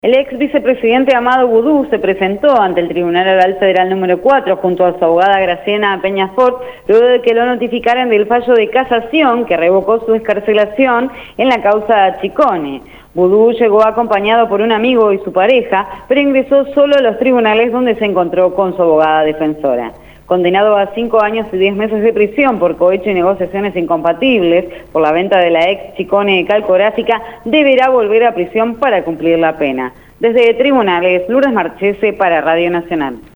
El ex vicepresidente Amado Boudou se presentó ante el Tribunal Oral Federal número 4 junto a su abogada Graciela Peñafort luego de que lo notificaran del fallo de casación que revocó su excarcelación en la causa Chicone. Boudou llegó acompañado por un amigo y su pareja, pero ingresó solo a los tribunales donde se encontró con su abogada defensora. Condenado a 5 años y 10 meses de prisión por cohecho y negociaciones incompatibles por la venta de la ex Chicone calcoráfica, deberá volver a prisión para cumplir la pena. Desde tribunales, Lourdes Marchese para Radio Nacional.